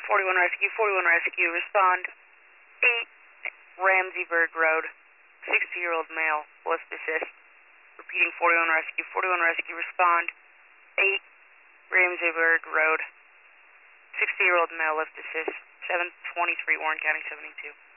41 Rescue, respond. 8 Ramseyburg Road, 60-year-old male, left assist. Repeating 41 Rescue, respond. 8 Ramseyburg Road, 60-year-old male, left assist. 723 Warren County 72.